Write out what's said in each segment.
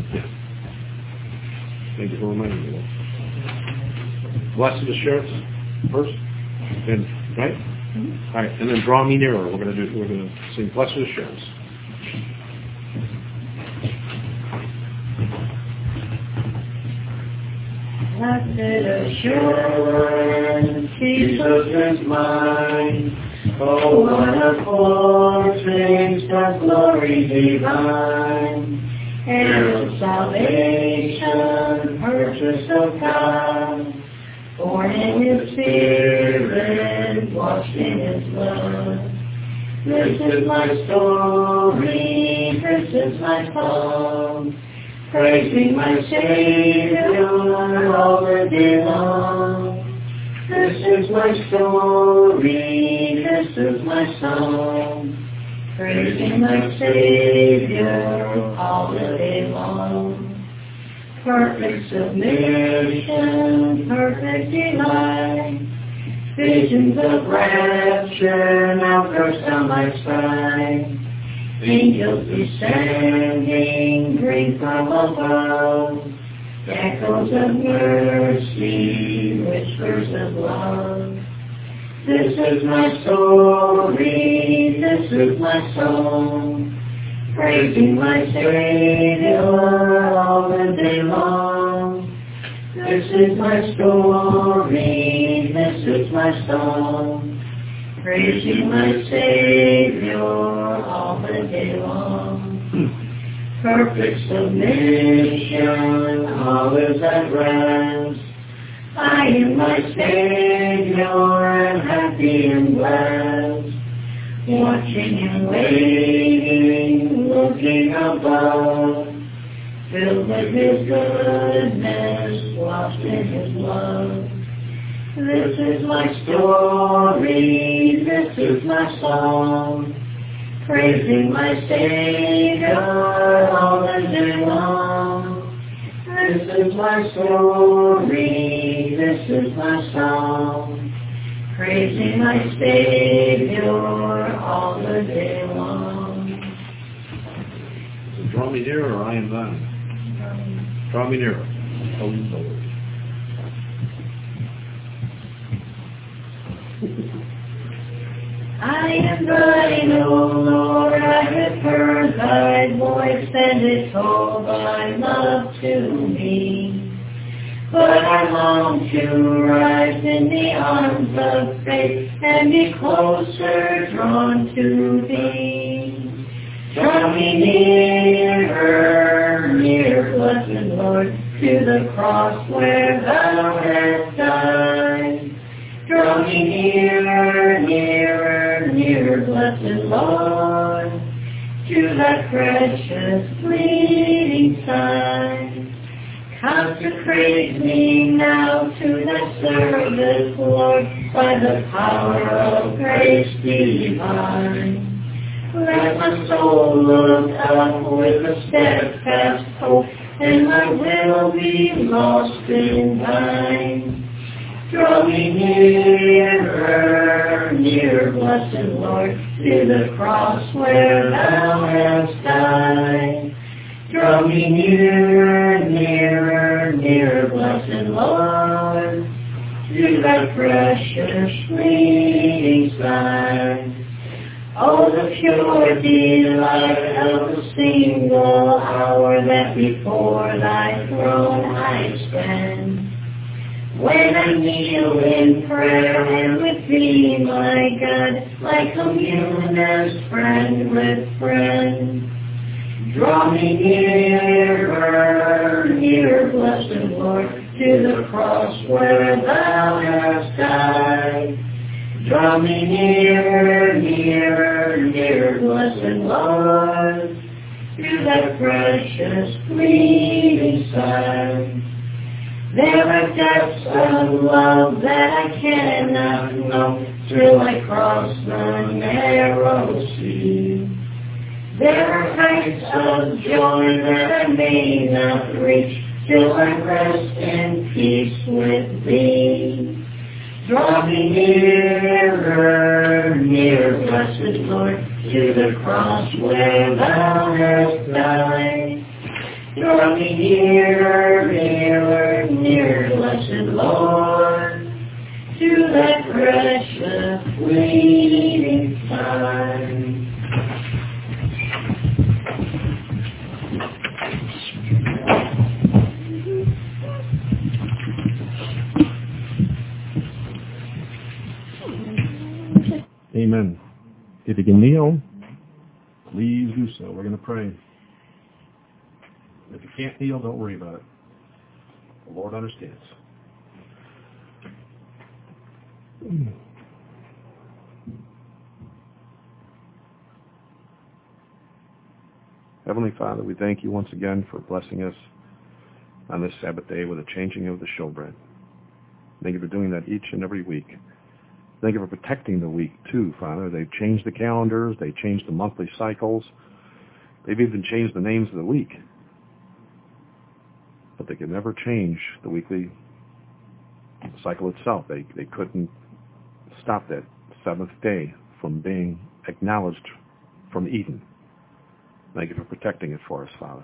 Thank you for reminding me of that. Blessed assurance first, and right? All right, and then draw me nearer. We're going to sing blessed assurance. Blessed assurance, Jesus is mine. Oh, what a foretaste of glory divine. Heir of salvation, purchase of God. Born in His Spirit, washed in His blood. This is my story, this is my song. Praising my Savior all the day long. This is my story, this is my song. Praising my Savior all the day long. Perfect submission, perfect delight. Visions of rapture now burst on my sight. Angels descending bring from above echoes of mercy, whispers of love. This is my story, this is my song. Praising my Savior all the day long. This is my story, this is my song. Praising my Savior all the day long. Perfect submission, all is at rest. I in my Savior am happy and blessed. Watching and waiting, looking above, filled with His goodness, washed in His love. This is my story, this is my song, praising my Savior all the day long. This is my story, this is my song, praising my Savior all the day long. So draw me nearer, or I am thine. Draw me nearer. Holy Lord. I am thine, O Lord, I have heard thy voice, and it told thy love to me. But I long to rise in the arms of faith, and be closer drawn to thee. Draw me nearer, near, blessed Lord, to the cross where thou hast died. Draw me nearer, nearer, nearer, blessed Lord, to thy precious bleeding side. Consecrate me now to thy service, Lord, by the power of grace divine. Let my soul look up with a steadfast hope, and my will be lost in thine. Draw me nearer, nearer, blessed Lord, to the cross where thou hast died. Draw me nearer, nearer, nearer, blessed Lord, to thy precious bleeding side. Oh, the pure delight of a single hour that before thy throne I spend. When I kneel in prayer and with thee, my God, I commune as friend with friend. Draw me nearer, nearer, blessed Lord, to the cross where thou hast died. Draw me nearer, nearer, nearer, blessed Lord, to thy precious bleeding side. There are depths of love that I cannot know till I cross the narrow sea. There are heights of joy that I may not reach till I rest in peace with thee. Draw me nearer, nearer, blessed Lord, to the cross where thou hast died. Draw me nearer, nearer, nearer, blessed Lord, to that precious waiting time. Amen. If you can kneel, please do so. We're going to pray. If you can't kneel, don't worry about it. The Lord understands. Heavenly Father, we thank you once again for blessing us on this Sabbath day with the changing of the showbread. Thank you for doing that each and every week. Thank you for protecting the week, too, Father. They've changed the calendars. They've changed the monthly cycles. They've even changed the names of the week. But they could never change the weekly cycle itself. They couldn't stop that seventh day from being acknowledged from Eden. Thank you for protecting it for us, Father.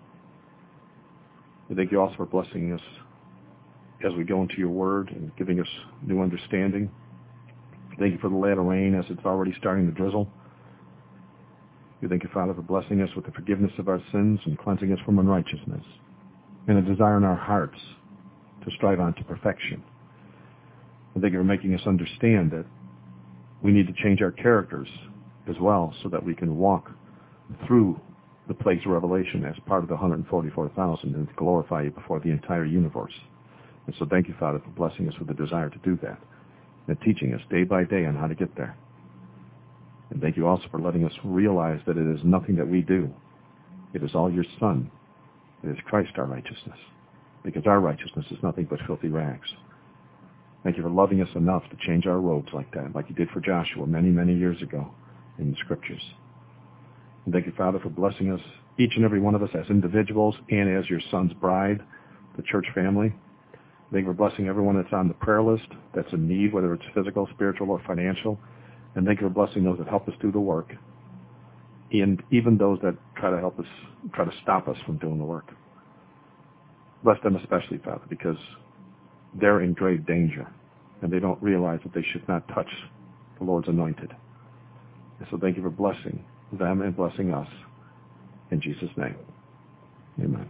We thank you also for blessing us as we go into your word and giving us new understanding. Thank you for the latter rain as it's already starting to drizzle. We thank you, Father, for blessing us with the forgiveness of our sins and cleansing us from unrighteousness, and a desire in our hearts to strive on to perfection. And thank you for making us understand that we need to change our characters as well so that we can walk through the plagues of Revelation as part of the 144,000 and to glorify you before the entire universe. And so thank you, Father, for blessing us with the desire to do that and teaching us day by day on how to get there. And thank you also for letting us realize that it is nothing that we do. It is all your Son. It is Christ our righteousness, because our righteousness is nothing but filthy rags. Thank you for loving us enough to change our robes like that, like you did for Joshua many, many years ago in the Scriptures. And thank you, Father, for blessing us, each and every one of us as individuals and as your Son's bride, the church family. Thank you for blessing everyone that's on the prayer list, that's in need, whether it's physical, spiritual, or financial. And thank you for blessing those that help us do the work, and even those that try to stop us from doing the work. Bless them especially, Father, because they're in grave danger, and they don't realize that they should not touch the Lord's anointed. And so thank you for blessing them and blessing us. In Jesus' name, amen.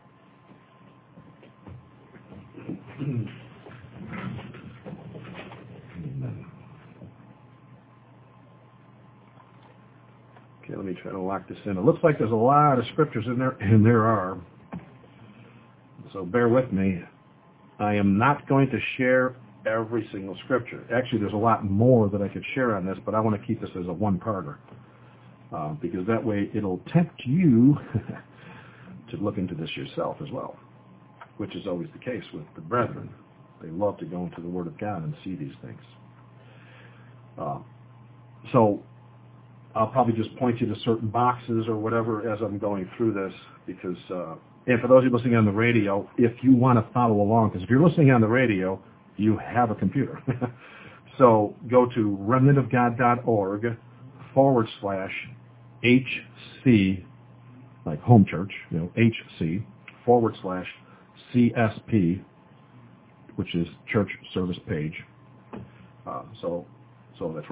Okay, let me try to lock this in. It looks like there's a lot of scriptures in there, and there are. So bear with me. I am not going to share every single scripture. Actually, there's a lot more that I could share on this, but I want to keep this as a one-parter, because that way it'll tempt you to look into this yourself as well, which is always the case with the brethren. They love to go into the Word of God and see these things. So I'll probably just point you to certain boxes or whatever as I'm going through this, because, and for those of you listening on the radio, if you want to follow along, because if you're listening on the radio, you have a computer. So go to remnantofgod.org/HC, like home church, HC/CSP, which is church service page. So that's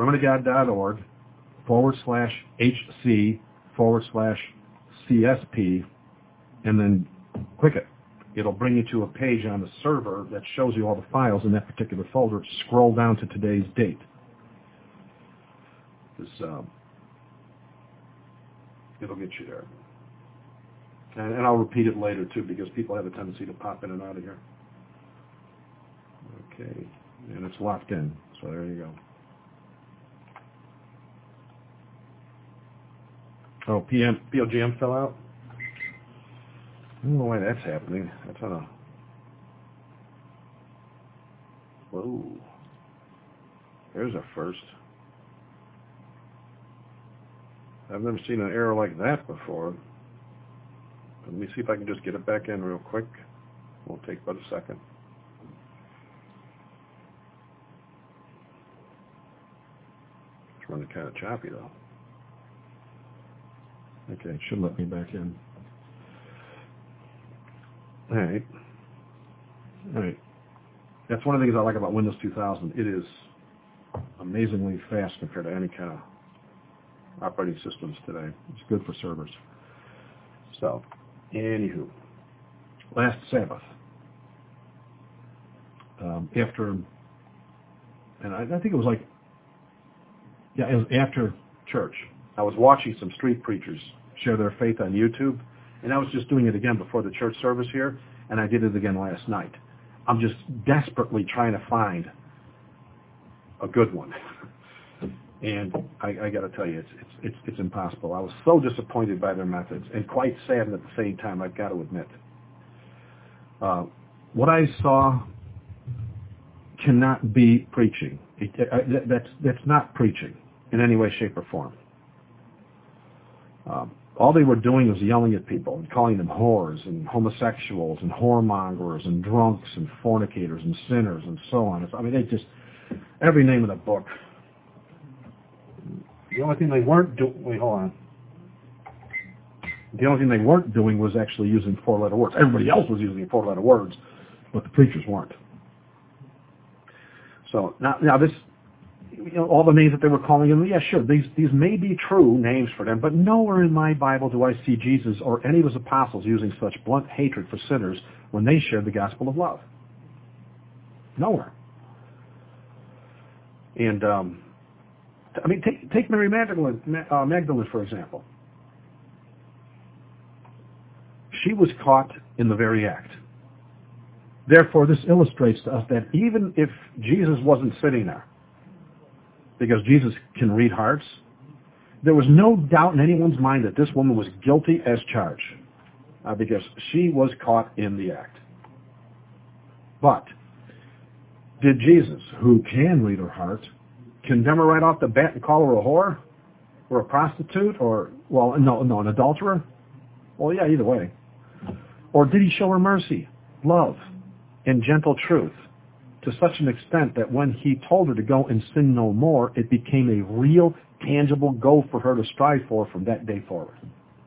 remnantofgod.org/HC/CSP, and then click it. It'll bring you to a page on the server that shows you all the files in that particular folder. Scroll down to today's date. It'll get you there. And I'll repeat it later, too, because people have a tendency to pop in and out of here. Okay. And it's locked in. So there you go. Oh, POGM fell out? I don't know why that's happening. That's on a... Whoa. There's a first. I've never seen an error like that before. Let me see if I can just get it back in real quick. Won't take but a second. It's running kind of choppy, though. Okay, it should let me back in. All right. That's one of the things I like about Windows 2000. It is amazingly fast compared to any kind of operating systems today. It's good for servers. So, anywho, last Sabbath, after, and I think it was like, yeah, it was after church, I was watching some street preachers share their faith on YouTube, and I was just doing it again before the church service here, and I did it again last night. I'm just desperately trying to find a good one. And I got to tell you, it's impossible. I was so disappointed by their methods and quite saddened at the same time, I've got to admit. What I saw cannot be preaching. That's not preaching in any way, shape, or form. All they were doing was yelling at people and calling them whores and homosexuals and whoremongers and drunks and fornicators and sinners and so on. I mean, they just, every name in the book. The only thing they weren't doing, wait, hold on. The only thing they weren't doing was actually using four-letter words. Everybody else was using four-letter words, but the preachers weren't. So now this, all the names that they were calling them, yeah, sure, these may be true names for them, but nowhere in my Bible do I see Jesus or any of his apostles using such blunt hatred for sinners when they shared the gospel of love. Nowhere. And, I mean, take Mary Magdalene, for example. She was caught in the very act. Therefore, this illustrates to us that even if Jesus wasn't sitting there, because Jesus can read hearts, there was no doubt in anyone's mind that this woman was guilty as charged, because she was caught in the act. But did Jesus, who can read her heart, condemn her right off the bat and call her a whore or a prostitute or, well, no, an adulterer? Well, yeah, either way. Or did he show her mercy, love, and gentle truth to such an extent that when he told her to go and sin no more, it became a real, tangible goal for her to strive for from that day forward?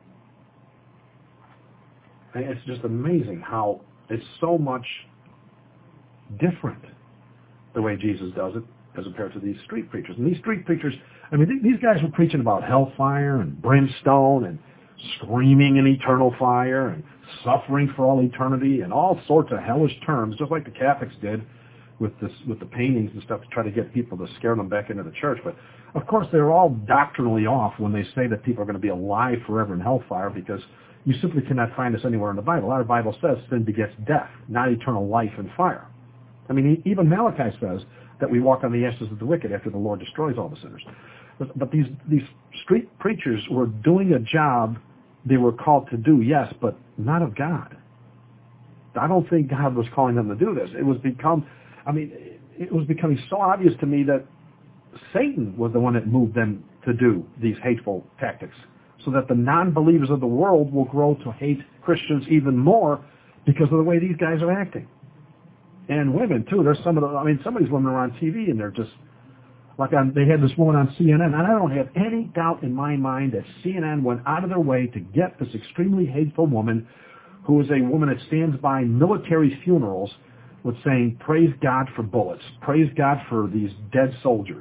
And it's just amazing how it's so much different the way Jesus does it as compared to these street preachers. And these street preachers, I mean, these guys were preaching about hellfire and brimstone and screaming in eternal fire and suffering for all eternity and all sorts of hellish terms, just like the Catholics did with the paintings and stuff to try to get people to scare them back into the church. But, of course, they're all doctrinally off when they say that people are going to be alive forever in hellfire, because you simply cannot find this anywhere in the Bible. Our Bible says sin begets death, not eternal life and fire. I mean, even Malachi says that we walk on the ashes of the wicked after the Lord destroys all the sinners. But these street preachers were doing a job they were called to do, yes, but not of God. I don't think God was calling them to do this. It was becoming so obvious to me that Satan was the one that moved them to do these hateful tactics, so that the non-believers of the world will grow to hate Christians even more because of the way these guys are acting. And women, too. There's some of these women are on TV, and they're just, they had this woman on CNN, and I don't have any doubt in my mind that CNN went out of their way to get this extremely hateful woman, who is a woman that stands by military funerals with saying, praise God for bullets, praise God for these dead soldiers.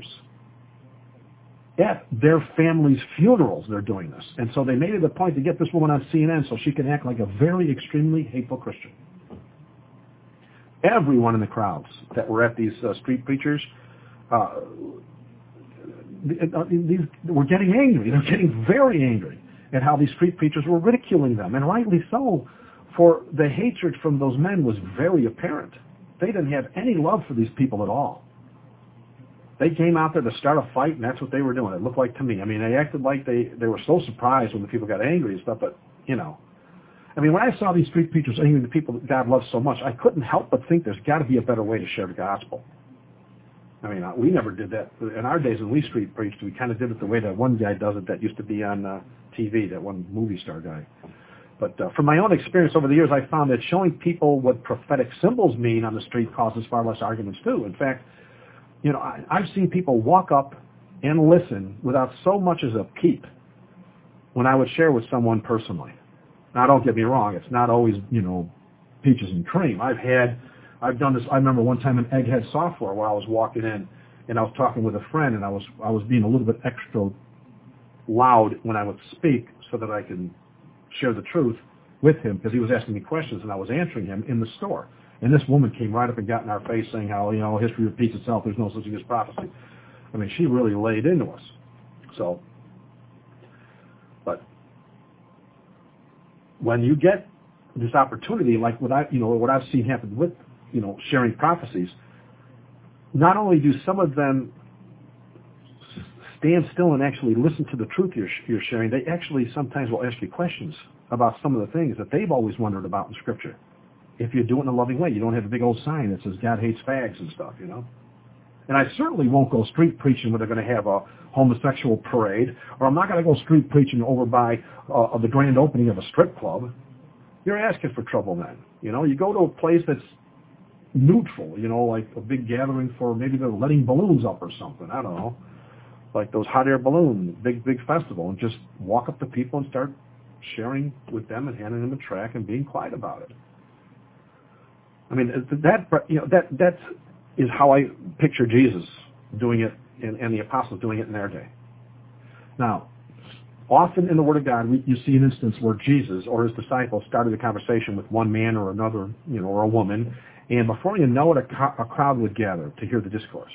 At their family's funerals, they're doing this. And so they made it a point to get this woman on CNN so she can act like a very extremely hateful Christian. Everyone in the crowds that were at these street preachers, these were getting angry. They're getting very angry at how these street preachers were ridiculing them, and rightly so, for the hatred from those men was very apparent. They didn't have any love for these people at all. They came out there to start a fight, and that's what they were doing, it looked like to me. I mean, they acted like they were so surprised when the people got angry and stuff, but, when I saw these street preachers angry the people that God loves so much, I couldn't help but think there's got to be a better way to share the gospel. I mean, we never did that. In our days when we street preached, we kind of did it the way that one guy does it that used to be on TV, that one movie star guy. But from my own experience over the years, I found that showing people what prophetic symbols mean on the street causes far less arguments, too. In fact, I've seen people walk up and listen without so much as a peep when I would share with someone personally. Now, don't get me wrong, it's not always, peaches and cream. I've done this. I remember one time in Egghead Software where I was walking in and I was talking with a friend, and I was being a little bit extra loud when I would speak so that I could share the truth with him, because he was asking me questions and I was answering him in the store. And this woman came right up and got in our face saying how, history repeats itself, there's no such thing as prophecy. I mean, she really laid into us. So, but when you get this opportunity, like what I've seen happen with, sharing prophecies, not only do some of them stand still and actually listen to the truth you're sharing, they actually sometimes will ask you questions about some of the things that they've always wondered about in Scripture. If you do it in a loving way, you don't have a big old sign that says God hates fags and stuff, And I certainly won't go street preaching when they're going to have a homosexual parade, or I'm not going to go street preaching over by the grand opening of a strip club. You're asking for trouble then. You go to a place that's neutral, like a big gathering for maybe they're letting balloons up or something. I don't know. Like those hot air balloon, big festival, and just walk up to people and start sharing with them and handing them a tract and being quiet about it. I mean, that is how I picture Jesus doing it and the apostles doing it in their day. Now, often in the Word of God, you see an instance where Jesus or his disciples started a conversation with one man or another, or a woman, and before you know it, a crowd would gather to hear the discourse.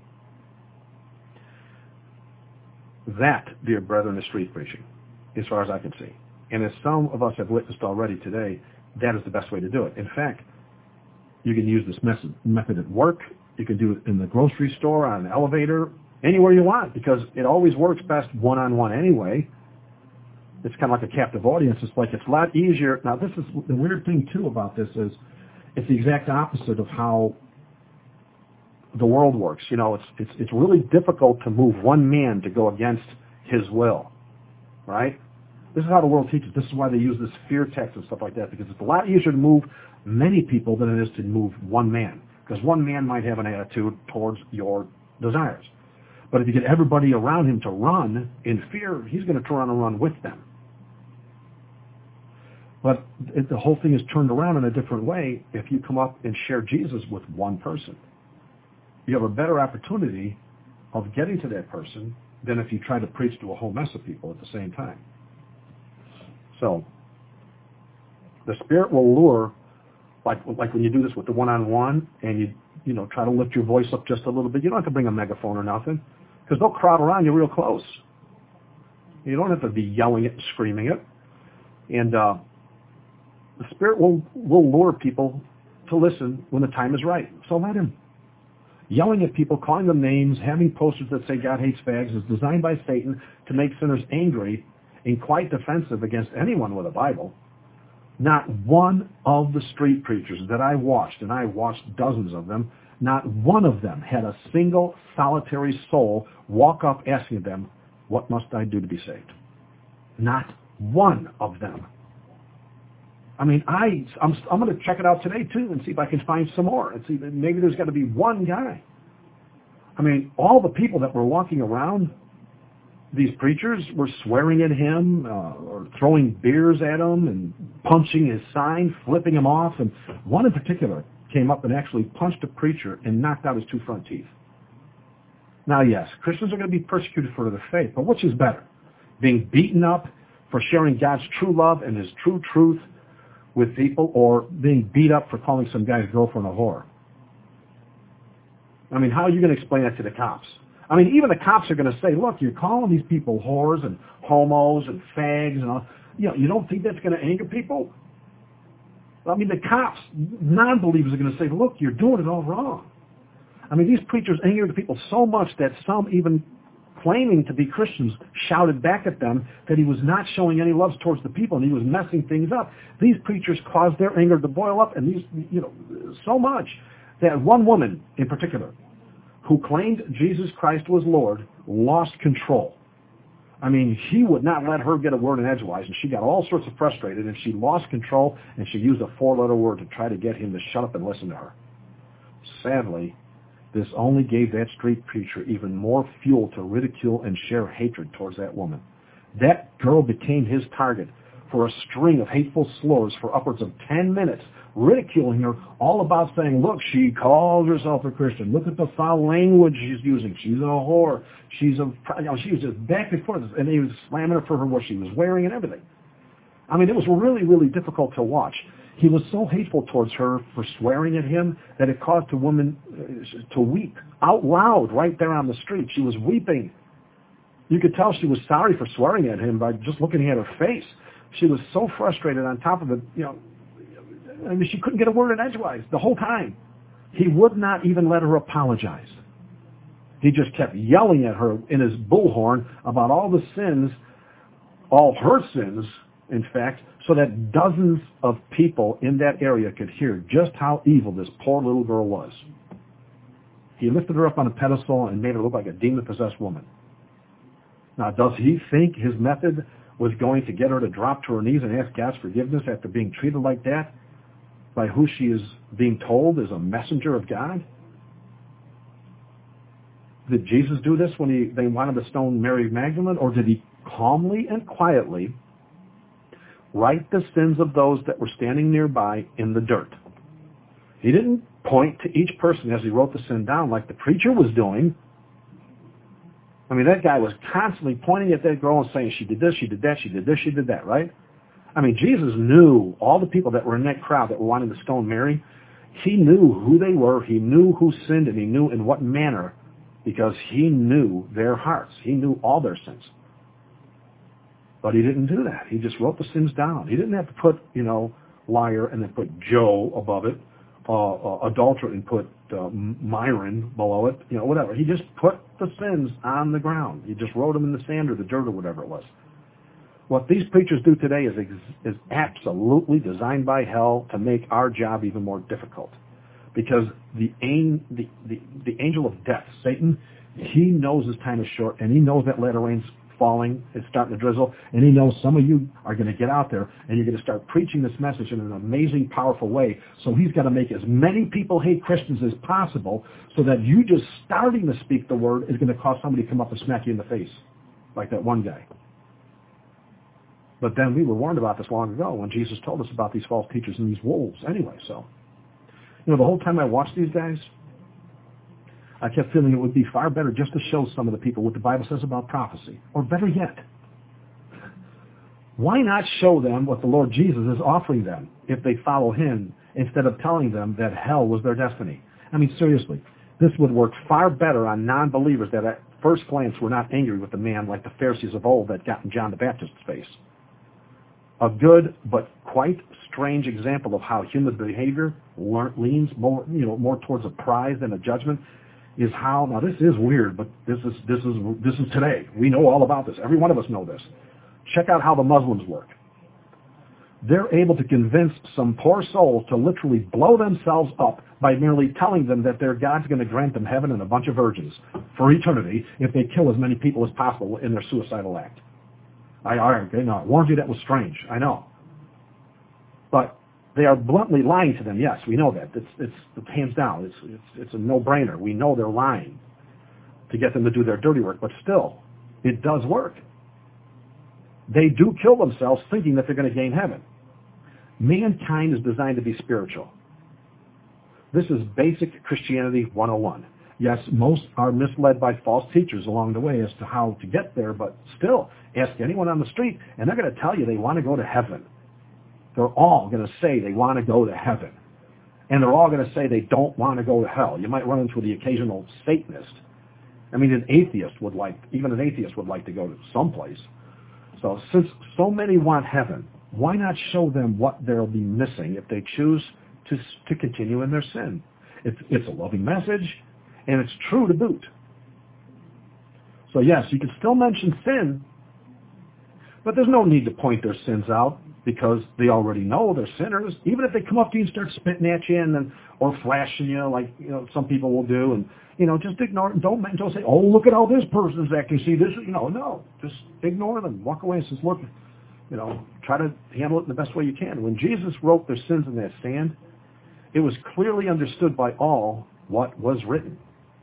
That, dear brethren, is street preaching, as far as I can see. And as some of us have witnessed already today, that is the best way to do it. In fact, you can use this method at work. You can do it in the grocery store, on an elevator, anywhere you want, because it always works best one-on-one anyway. It's kind of like a captive audience. It's a lot easier. Now, this is the weird thing, too, about this is it's the exact opposite of how the world works. It's really difficult to move one man to go against his will, right? This is how the world teaches. This is why they use this fear text and stuff like that, because it's a lot easier to move many people than it is to move one man, because one man might have an attitude towards your desires. But if you get everybody around him to run in fear, he's going to turn around and run with them. But the whole thing is turned around in a different way if you come up and share Jesus with one person. You have a better opportunity of getting to that person than if you try to preach to a whole mess of people at the same time. So, the Spirit will lure, like when you do this with the one-on-one, and you try to lift your voice up just a little bit. You don't have to bring a megaphone or nothing, because they'll crowd around you real close. You don't have to be yelling it and screaming it. And the Spirit will lure people to listen when the time is right. So let him. Yelling at people, calling them names, having posters that say God hates fags is designed by Satan to make sinners angry and quite defensive against anyone with a Bible. Not one of the street preachers that I watched, and I watched dozens of them, not one of them had a single solitary soul walk up asking them, what must I do to be saved? Not one of them. I mean, I'm going to check it out today, too, and see if I can find some more. And see, maybe there's got to be one guy. I mean, all the people that were walking around these preachers were swearing at him or throwing beers at him and punching his sign, flipping him off. And one in particular came up and actually punched a preacher and knocked out his two front teeth. Now, yes, Christians are going to be persecuted for their faith, but which is better? Being beaten up for sharing God's true love and his true truth with people, or being beat up for calling some guy's girlfriend a whore? I mean, how are you going to explain that to the cops? I mean, even the cops are going to say, look, you're calling these people whores and homos and fags and all. You don't think that's going to anger people? I mean, the cops, non-believers, are going to say, look, you're doing it all wrong. I mean, these preachers angered the people so much that some, even claiming to be Christians, shouted back at them that he was not showing any love towards the people and he was messing things up. These preachers caused their anger to boil up, and these, so much that one woman in particular who claimed Jesus Christ was Lord lost control. I mean, he would not let her get a word in edgewise, and she got all sorts of frustrated, and she lost control, and she used a 4-letter word to try to get him to shut up and listen to her. Sadly, this only gave that street preacher even more fuel to ridicule and share hatred towards that woman. That girl became his target for a string of hateful slurs for upwards of 10 minutes, ridiculing her, all about saying, look, she calls herself a Christian. Look at the foul language she's using. She's a whore. She was just back and forth, and he was slamming her for what she was wearing and everything. I mean, it was really, really difficult to watch. He was so hateful towards her for swearing at him that it caused the woman to weep out loud right there on the street. She was weeping. You could tell she was sorry for swearing at him by just looking at her face. She was so frustrated. On top of it, I mean, she couldn't get a word in edgewise the whole time. He would not even let her apologize. He just kept yelling at her in his bullhorn about all the sins, all her sins, in fact, so that dozens of people in that area could hear just how evil this poor little girl was. He lifted her up on a pedestal and made her look like a demon-possessed woman. Now, does he think his method was going to get her to drop to her knees and ask God's forgiveness after being treated like that by who she is being told is a messenger of God? Did Jesus do this when they wanted to stone Mary Magdalene, or did he calmly and quietly write the sins of those that were standing nearby in the dirt? He didn't point to each person as he wrote the sin down like the preacher was doing. I mean, that guy was constantly pointing at that girl and saying, she did this, she did that, she did this, she did that, right? I mean, Jesus knew all the people that were in that crowd that were wanting to stone Mary. He knew who they were. He knew who sinned, and he knew in what manner, because he knew their hearts. He knew all their sins. But he didn't do that. He just wrote the sins down. He didn't have to put, liar and then put Joe above it, adulterer and put Myron below it, whatever. He just put the sins on the ground. He just wrote them in the sand or the dirt or whatever it was. What these preachers do today is absolutely designed by hell to make our job even more difficult. Because the angel of death, Satan, he knows his time is short, and he knows that latter rain's falling, it's starting to drizzle, and he knows some of you are going to get out there and you're going to start preaching this message in an amazing, powerful way. So he's got to make as many people hate Christians as possible, so that you just starting to speak the word is going to cause somebody to come up and smack you in the face, like that one guy. But then we were warned about this long ago when Jesus told us about these false teachers and these wolves anyway. So, the whole time I watched these guys, I kept feeling it would be far better just to show some of the people what the Bible says about prophecy. Or better yet, why not show them what the Lord Jesus is offering them if they follow him, instead of telling them that hell was their destiny? I mean, seriously, this would work far better on non-believers that at first glance were not angry with the man like the Pharisees of old that got in John the Baptist's face. A good but quite strange example of how human behavior leans more towards a prize than a judgment is how, now this is weird, but this is today. We know all about this. Every one of us know this. Check out how the Muslims work. They're able to convince some poor souls to literally blow themselves up by merely telling them that their God's going to grant them heaven and a bunch of virgins for eternity if they kill as many people as possible in their suicidal act. I warned you that was strange. I know. But they are bluntly lying to them. Yes, we know that. It's hands down. It's a no-brainer. We know they're lying to get them to do their dirty work. But still, it does work. They do kill themselves thinking that they're going to gain heaven. Mankind is designed to be spiritual. This is basic Christianity 101. Yes, most are misled by false teachers along the way as to how to get there, but still, ask anyone on the street, and they're going to tell you they want to go to heaven. They're all going to say they want to go to heaven. And they're all going to say they don't want to go to hell. You might run into the occasional Satanist. I mean, even an atheist would like to go to someplace. So since so many want heaven, why not show them what they'll be missing if they choose to continue in their sin? It's a loving message, and it's true to boot. So yes, you can still mention sin, but there's no need to point their sins out because they already know they're sinners. Even if they come up to you and start spitting at you or flashing you like some people will do, and just ignore it. Don't say, oh, look at how this person's acting. See this? No, just ignore them. Walk away and says, look, try to handle it in the best way you can. When Jesus wrote their sins in that sand, it was clearly understood by all what was written.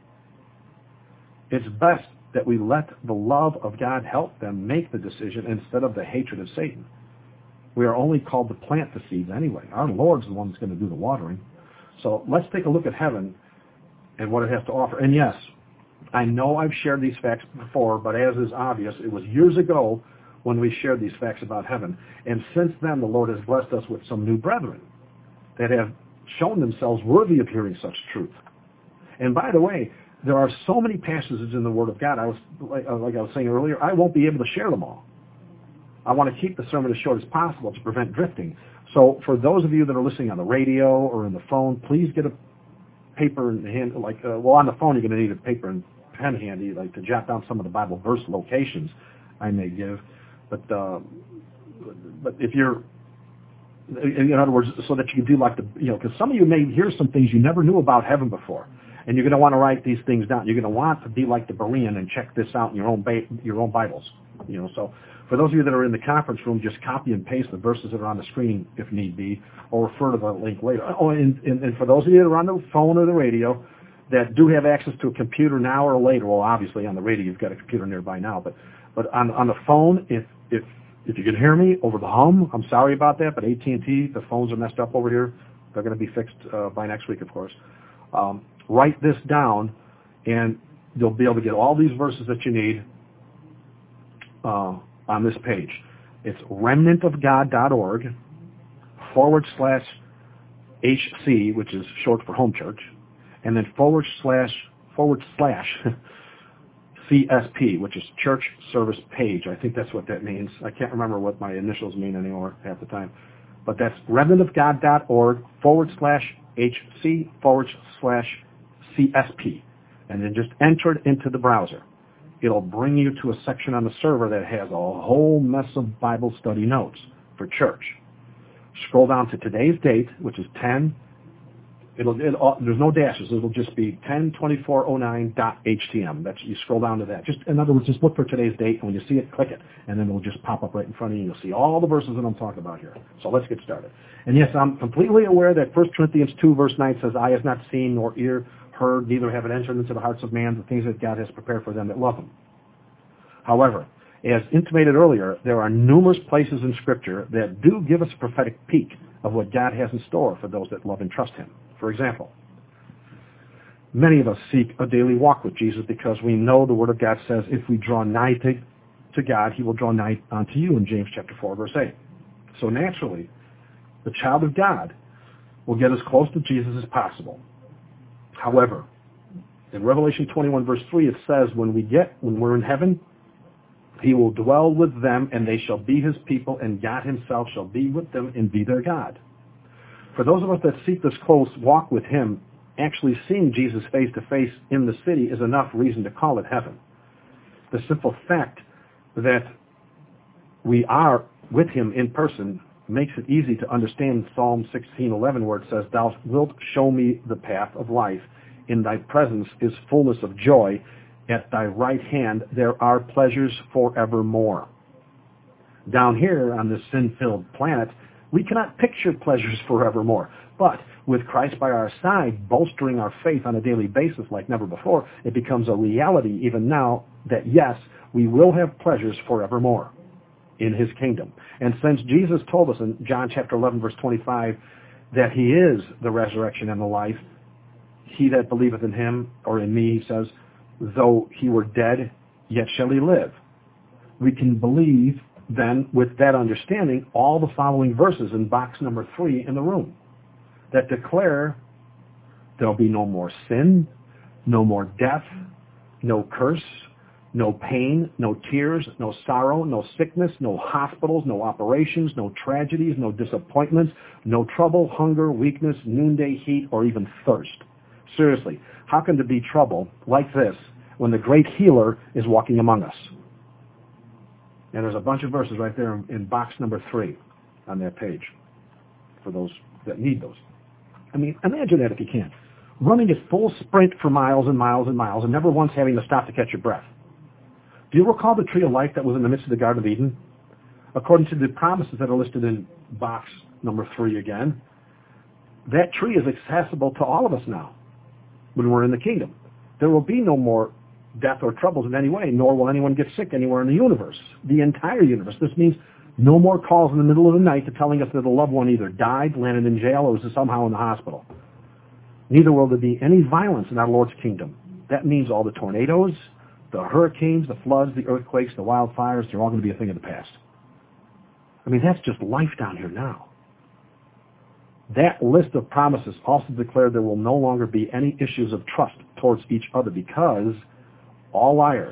It's best that we let the love of God help them make the decision instead of the hatred of Satan. We are only called to plant the seeds anyway. Our Lord's the one that's going to do the watering. So let's take a look at heaven and what it has to offer. And yes, I know I've shared these facts before, but as is obvious, it was years ago when we shared these facts about heaven. And since then, the Lord has blessed us with some new brethren that have shown themselves worthy of hearing such truth. And by the way, there are so many passages in the Word of God, like I was saying earlier, I won't be able to share them all. I want to keep the sermon as short as possible to prevent drifting. So for those of you that are listening on the radio or in the phone, please get a paper in hand. On the phone you're going to need a paper and pen handy, like to jot down some of the Bible verse locations I may give. But if you're, in other words, so that you can do because some of you may hear some things you never knew about heaven before, and you're going to want to write these things down. You're going to want to be like the Berean and check this out in your own Bibles. So for those of you that are in the conference room, just copy and paste the verses that are on the screen if need be, or refer to the link later. Oh, and for those of you that are on the phone or the radio that do have access to a computer now or later, well, obviously on the radio you've got a computer nearby now, but on the phone, if you can hear me over the hum, I'm sorry about that, but AT&T, the phones are messed up over here. They're going to be fixed by next week, of course. Write this down, and you'll be able to get all these verses that you need on this page. It's remnantofgod.org /HC, which is short for home church, and then / CSP, which is church service page. I think that's what that means. I can't remember what my initials mean anymore half the time. But that's remnantofgod.org /HC /CSP. And then just enter it into the browser. It'll bring you to a section on the server that has a whole mess of Bible study notes for church. Scroll down to today's date, which is 10. There's no dashes. It'll just be 10/24/09.htm. You scroll down to that. Just in other words, just look for today's date, and when you see it, click it, and then it'll just pop up right in front of you. You'll see all the verses that I'm talking about here. So let's get started. And yes, I'm completely aware that 1 Corinthians 2 verse 9 says, "Eye has not seen nor ear heard, neither have it entered into the hearts of man the things that God has prepared for them that love Him." However, as intimated earlier, there are numerous places in Scripture that do give us a prophetic peek of what God has in store for those that love and trust Him. For example, many of us seek a daily walk with Jesus because we know the Word of God says if we draw nigh to God, He will draw nigh unto you in James chapter 4, verse 8. So naturally, the child of God will get as close to Jesus as possible. However, in Revelation 21, verse 3, it says when we're in heaven, He will dwell with them, and they shall be His people, and God Himself shall be with them and be their God. For those of us that seek this close walk with Him, actually seeing Jesus face to face in the city is enough reason to call it heaven. The simple fact that we are with Him in person makes it easy to understand Psalm 16:11, where it says, "Thou wilt show me the path of life. In Thy presence is fullness of joy. At Thy right hand there are pleasures forevermore." Down here on this sin-filled planet, we cannot picture pleasures forevermore. But with Christ by our side, bolstering our faith on a daily basis like never before, it becomes a reality even now that yes, we will have pleasures forevermore in His kingdom. And since Jesus told us in John chapter 11, verse 25, that He is the resurrection and the life, he that believeth in Him, or in me, He says, though he were dead, yet shall he live. We can believe then, with that understanding, all the following verses in box number 3 in the room that declare there'll be no more sin, no more death, no curse, no pain, no tears, no sorrow, no sickness, no hospitals, no operations, no tragedies, no disappointments, no trouble, hunger, weakness, noonday heat, or even thirst. Seriously, how can there be trouble like this when the great healer is walking among us? And there's a bunch of verses right there in box number 3 on that page for those that need those. I mean, imagine that if you can. Running at full sprint for miles and miles and miles and never once having to stop to catch your breath. Do you recall the tree of life that was in the midst of the Garden of Eden? According to the promises that are listed in box number 3 again, that tree is accessible to all of us now when we're in the kingdom. There will be no more death or troubles in any way, nor will anyone get sick anywhere in the universe, the entire universe. This means No more calls in the middle of the night to telling us that a loved one either died, landed in jail, or was somehow in the hospital. Neither will there be any violence in our Lord's kingdom. That means all the tornadoes, the hurricanes, the floods, the earthquakes, the wildfires, they're all going to be a thing of the past. I mean, that's just life down here now. That list of promises also declared there will no longer be any issues of trust towards each other because all liars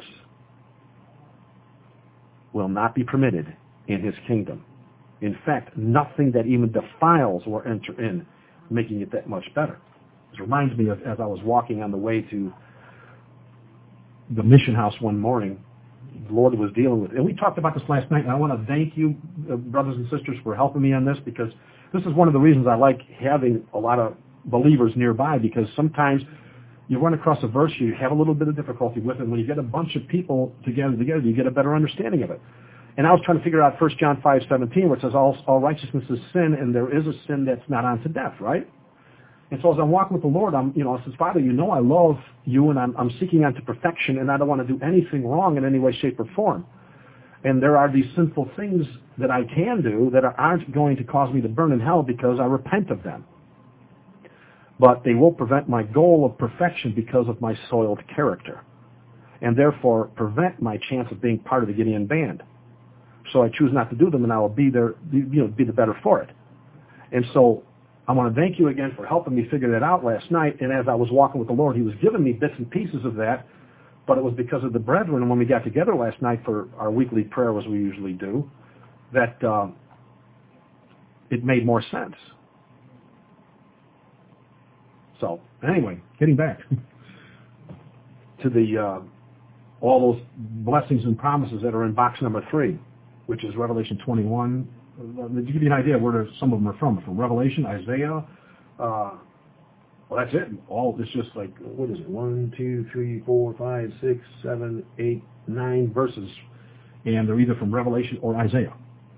will not be permitted in his kingdom. In fact, nothing that even defiles will enter in, making it that much better. This reminds me of as I was walking on the way to the mission house one morning, the Lord was dealing with it. And we talked about this last night, and I want to thank you, brothers and sisters, for helping me on this, because this is one of the reasons I like having a lot of believers nearby, because sometimes you run across a verse, you have a little bit of difficulty with it. When you get a bunch of people together, you get a better understanding of it. And I was trying to figure out 1 John 5:17, where it says all righteousness is sin, and there is a sin that's not unto death, right? And so as I'm walking with the Lord, I says, Father, you know I love you, and I'm seeking unto perfection, and I don't want to do anything wrong in any way, shape, or form. And there are these sinful things that I can do that aren't going to cause me to burn in hell because I repent of them. But they will prevent my goal of perfection because of my soiled character, and therefore prevent my chance of being part of the Gideon band. So I choose not to do them, and I will be there, be the better for it. And so I want to thank you again for helping me figure that out last night. And as I was walking with the Lord, he was giving me bits and pieces of that, but it was because of the brethren. And when we got together last night for our weekly prayer, as we usually do, that it made more sense. So anyway, getting back to the all those blessings and promises that are in box number 3, which is Revelation 21. To give you an idea where some of them are from Revelation, Isaiah. Well, that's it. It's just like, what is it? 1, 2, 3, 4, 5, 6, 7, 8, 9 verses, and they're either from Revelation or Isaiah.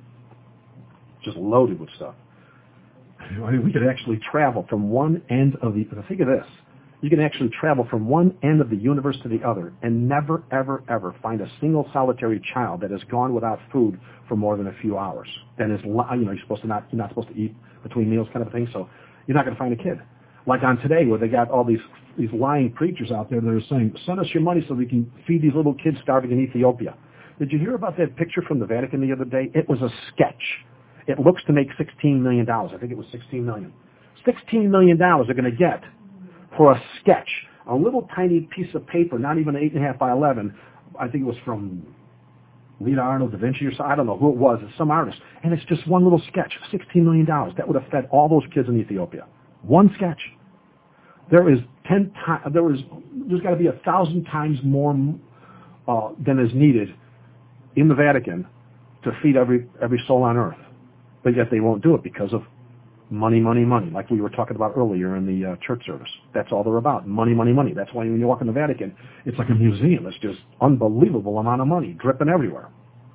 Just loaded with stuff. I mean, we could actually travel from one end of the. Think of this. You can actually travel from one end of the universe to the other and never, ever, ever find a single solitary child that has gone without food for more than a few hours. Then you're not supposed to eat between meals, kind of a thing. So you're not going to find a kid. Like on Today, where they got all these lying preachers out there that are saying, "Send us your money so we can feed these little kids starving in Ethiopia." Did you hear about that picture from the Vatican the other day? It was a sketch. It looks to make $16 million. I think it was $16 million. $16 million they're going to get for a sketch, a little tiny piece of paper, not even 8.5 by 11. I think it was from Leonardo da Vinci or something. I don't know who it was. It's some artist. And it's just one little sketch, $16 million. That would have fed all those kids in Ethiopia. One sketch. There's got to be 1,000 times more than is needed in the Vatican to feed every soul on earth. But yet they won't do it because of money, money, money, like we were talking about earlier in the church service. That's all they're about. Money, money, money. That's why when you walk in the Vatican, it's like a museum. It's just unbelievable amount of money dripping everywhere.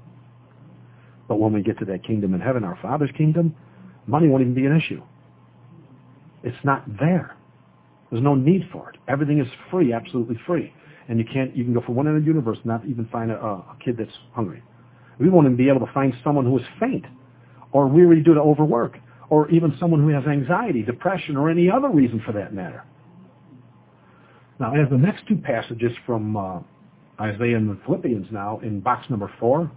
But when we get to that kingdom in heaven, our Father's kingdom, money won't even be an issue. It's not there. There's no need for it. Everything is free, absolutely free. And you can go from one end of the universe and not even find a kid that's hungry. We won't even be able to find someone who is faint or weary due to overwork, or even someone who has anxiety, depression, or any other reason for that matter. Now, as the next 2 passages from Isaiah and the Philippians now in box number 4,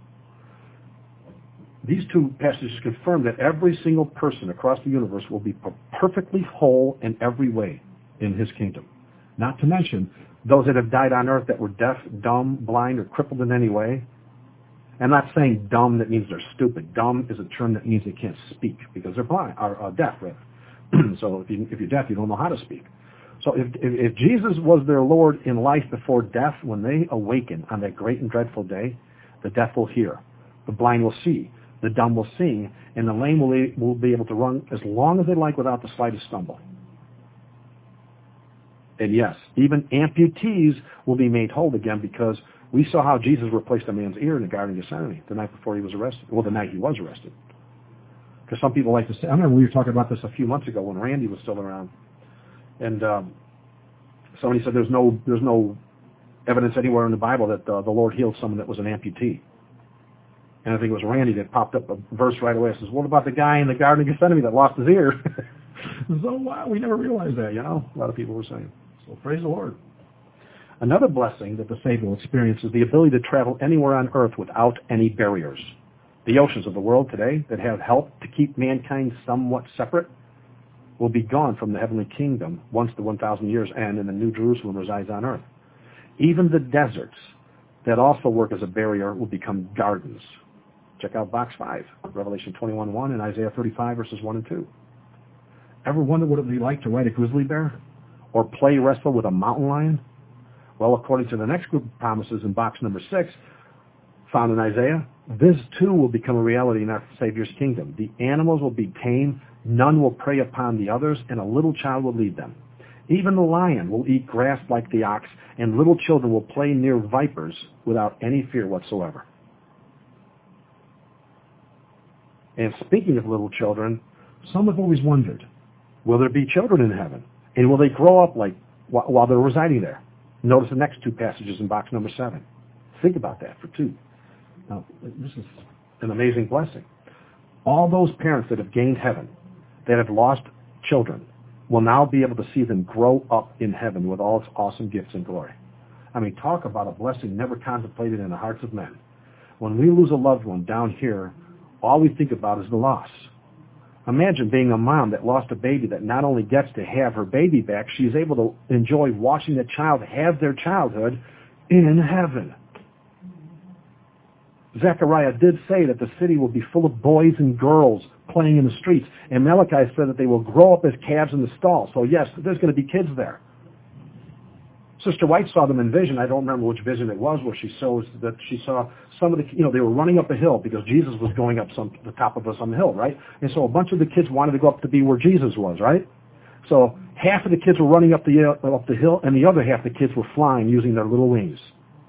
these 2 passages confirm that every single person across the universe will be perfectly whole in every way in his kingdom. Not to mention those that have died on earth that were deaf, dumb, blind, or crippled in any way. I'm not saying dumb that means they're stupid. Dumb is a term that means they can't speak because they're blind, or deaf, rather. So if you're deaf, you don't know how to speak. So if Jesus was their Lord in life before death, when they awaken on that great and dreadful day, the deaf will hear, the blind will see, the dumb will sing, and the lame will be able to run as long as they like without the slightest stumble. And yes, even amputees will be made whole again, because we saw how Jesus replaced a man's ear in the Garden of Gethsemane the night before he was arrested. Well, the night he was arrested. Because some people like to say, I remember we were talking about this a few months ago when Randy was still around. And somebody said there's no evidence anywhere in the Bible that the Lord healed someone that was an amputee. And I think it was Randy that popped up a verse right away. It says, what about the guy in the Garden of Gethsemane that lost his ear? So wow, we never realized that, a lot of people were saying. So praise the Lord. Another blessing that the Savior will experience is the ability to travel anywhere on earth without any barriers. The oceans of the world today that have helped to keep mankind somewhat separate will be gone from the heavenly kingdom once the 1,000 years end and the New Jerusalem resides on earth. Even the deserts that also work as a barrier will become gardens. Check out box 5, Revelation 21:1 and Isaiah 35 verses 1 and 2. Ever wonder what it would be like to ride a grizzly bear? Or play wrestle with a mountain lion? Well, according to the next group of promises in box number 6, found in Isaiah, this too will become a reality in our Savior's kingdom. The animals will be tame, none will prey upon the others, and a little child will lead them. Even the lion will eat grass like the ox, and little children will play near vipers without any fear whatsoever. And speaking of little children, some have always wondered, will there be children in heaven? And will they grow up like while they're residing there? Notice the next 2 passages in box number 7. Think about that for 2. Now, this is an amazing blessing. All those parents that have gained heaven, that have lost children, will now be able to see them grow up in heaven with all its awesome gifts and glory. I mean, talk about a blessing never contemplated in the hearts of men. When we lose a loved one down here, all we think about is the loss. Imagine being a mom that lost a baby that not only gets to have her baby back, she's able to enjoy watching the child have their childhood in heaven. Zechariah did say that the city will be full of boys and girls playing in the streets. And Malachi said that they will grow up as calves in the stall. So yes, there's going to be kids there. Sister White saw them in vision. I don't remember which vision it was, where she saw some of the, they were running up a hill because Jesus was going up the top of some hill, right? And so a bunch of the kids wanted to go up to be where Jesus was, right? So half of the kids were running up the hill, and the other half of the kids were flying using their little wings.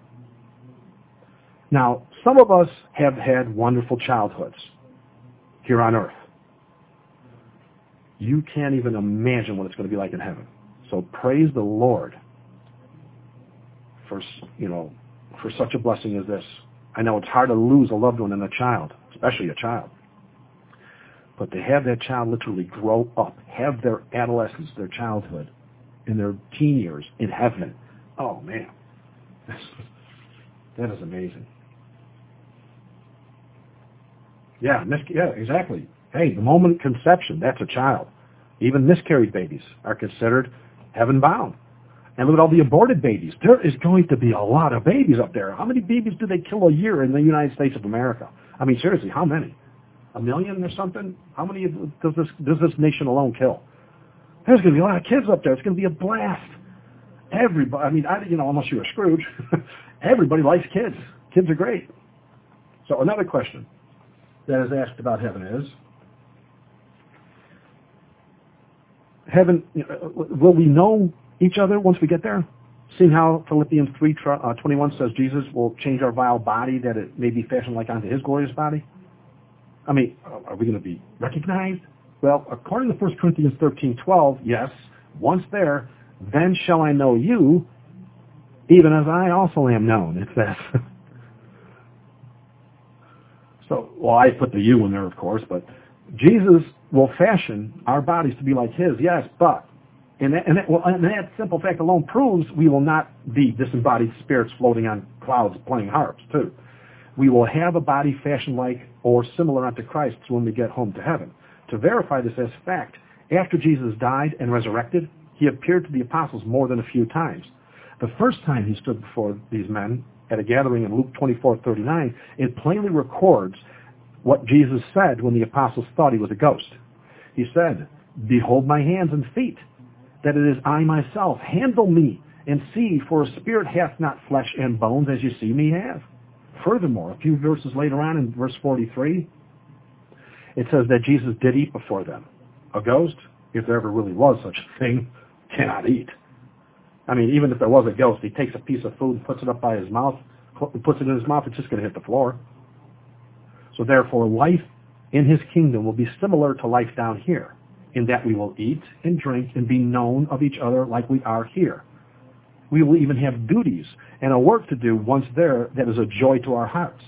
Now, some of us have had wonderful childhoods here on earth. You can't even imagine what it's going to be like in heaven. So praise the Lord for such a blessing as this. I know it's hard to lose a loved one and a child, especially a child. But to have that child literally grow up, have their adolescence, their childhood, and their teen years in heaven, oh man, that is amazing. Yeah, exactly. Hey, the moment of conception, that's a child. Even miscarried babies are considered heaven-bound. And look at all the aborted babies. There is going to be a lot of babies up there. How many babies do they kill a year in the United States of America? I mean, seriously, how many? 1 million or something? How many does this nation alone kill? There's going to be a lot of kids up there. It's going to be a blast. Everybody, unless you're a Scrooge, everybody likes kids. Kids are great. So another question that is asked about heaven is, heaven, will we know each other once we get there? Seeing how Philippians 3:21 says Jesus will change our vile body that it may be fashioned like unto his glorious body. I mean, are we going to be recognized? Well, according to 1 Corinthians 13:12, yes, once there, then shall I know you, even as I also am known, it says. So, I put the you in there, of course, but Jesus will fashion our bodies to be like his, yes, but, and that simple fact alone proves we will not be disembodied spirits floating on clouds playing harps, too. We will have a body fashioned like or similar unto Christ's when we get home to heaven. To verify this as fact, after Jesus died and resurrected, he appeared to the apostles more than a few times. The first time he stood before these men at a gathering in Luke 24:39, it plainly records what Jesus said when the apostles thought he was a ghost. He said, "Behold my hands and feet, that it is I myself. Handle me and see, for a spirit hath not flesh and bones as you see me have." Furthermore, a few verses later on in verse 43, it says that Jesus did eat before them. A ghost, if there ever really was such a thing, cannot eat. I mean, even if there was a ghost, he takes a piece of food and puts it up by his mouth, puts it in his mouth, it's just going to hit the floor. So therefore, life in his kingdom will be similar to life down here, in that we will eat and drink and be known of each other like we are here. We will even have duties and a work to do once there that is a joy to our hearts.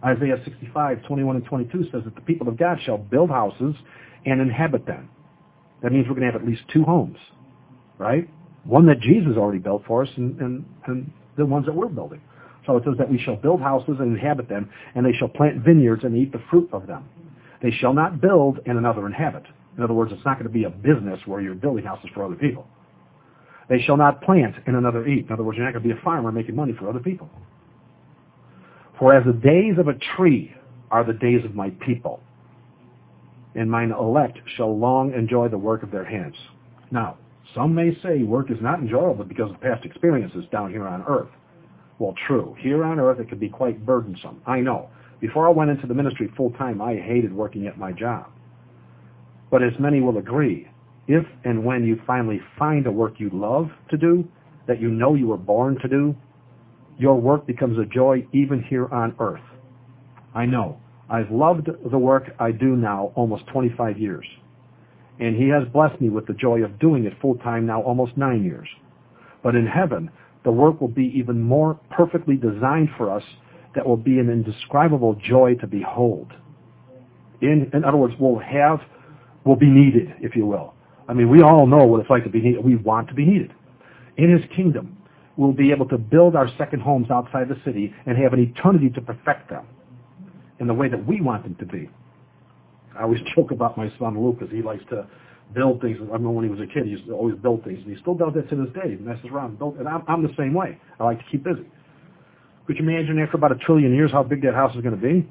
Isaiah 65, 21 and 22 says that the people of God shall build houses and inhabit them. That means we're going to have at least 2 homes, right? One that Jesus already built for us and the ones that we're building. So it says that we shall build houses and inhabit them, and they shall plant vineyards and eat the fruit of them. They shall not build and another inhabit. In other words, it's not going to be a business where you're building houses for other people. They shall not plant and another eat. In other words, you're not going to be a farmer making money for other people. For as the days of a tree are the days of my people, and mine elect shall long enjoy the work of their hands. Now, some may say work is not enjoyable because of past experiences down here on earth. Well, true. Here on earth it can be quite burdensome. I know. Before I went into the ministry full-time, I hated working at my job. But as many will agree, if and when you finally find a work you love to do, that you know you were born to do, your work becomes a joy even here on earth. I know. I've loved the work I do now almost 25 years. And he has blessed me with the joy of doing it full-time now almost 9 years. But in heaven, the work will be even more perfectly designed for us that will be an indescribable joy to behold. In other words, we'll be needed, if you will. I mean, we all know what it's like to be needed. We want to be needed. In his kingdom, we'll be able to build our second homes outside the city and have an eternity to perfect them in the way that we want them to be. I always joke about my son Luke because he likes to build things. I remember when he was a kid, he used to always build things, and he still does that to this day. He messes around and and I'm the same way. I like to keep busy. Could you imagine after about 1 trillion years how big that house is going to be?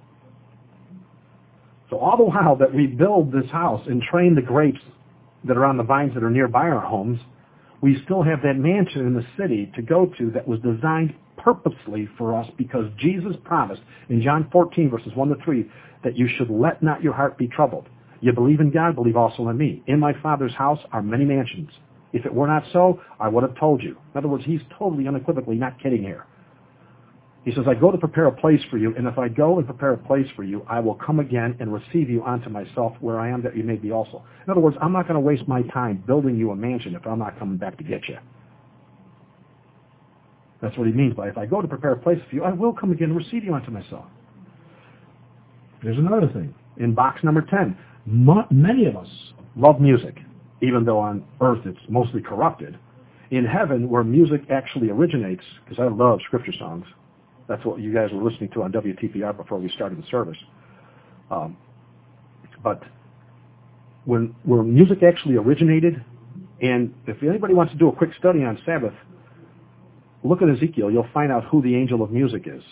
So all the while that we build this house and train the grapes that are on the vines that are nearby our homes, we still have that mansion in the city to go to that was designed purposely for us because Jesus promised in John 14, verses 1 to 3, that you should let not your heart be troubled. You believe in God, believe also in me. In my Father's house are many mansions. If it were not so, I would have told you. In other words, he's totally unequivocally not kidding here. He says, I go to prepare a place for you, and if I go and prepare a place for you, I will come again and receive you unto myself where I am that you may be also. In other words, I'm not going to waste my time building you a mansion if I'm not coming back to get you. That's what he means by, if I go to prepare a place for you, I will come again and receive you unto myself. There's another thing. In box number 10, many of us love music, even though on earth it's mostly corrupted. In heaven, where music actually originates, because I love scripture songs, that's what you guys were listening to on WTPR before we started the service. But where music actually originated, and if anybody wants to do a quick study on Sabbath, look at Ezekiel. You'll find out who the angel of music is.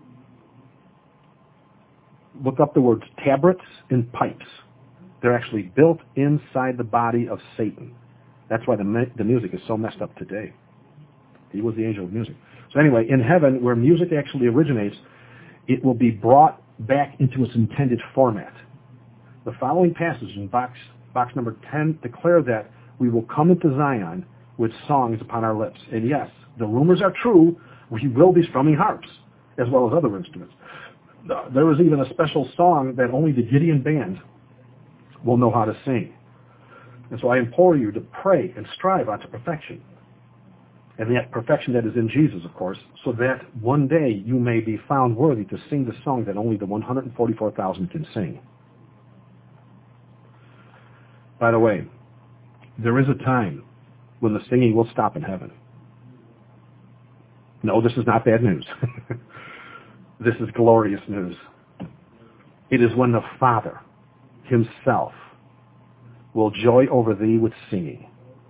Look up the words tabrets and pipes. They're actually built inside the body of Satan. That's why the music is so messed up today. He was the angel of music. So anyway, in heaven, where music actually originates, it will be brought back into its intended format. The following passages in box number 10 declare that we will come into Zion with songs upon our lips. And yes, the rumors are true. We will be strumming harps as well as other instruments. There was even a special song that only the Gideon band will know how to sing. And so I implore you to pray and strive unto perfection. And that perfection that is in Jesus, of course, so that one day you may be found worthy to sing the song that only the 144,000 can sing. By the way, there is a time when the singing will stop in heaven. No, this is not bad news. This is glorious news. It is when the Father himself will joy over thee with singing.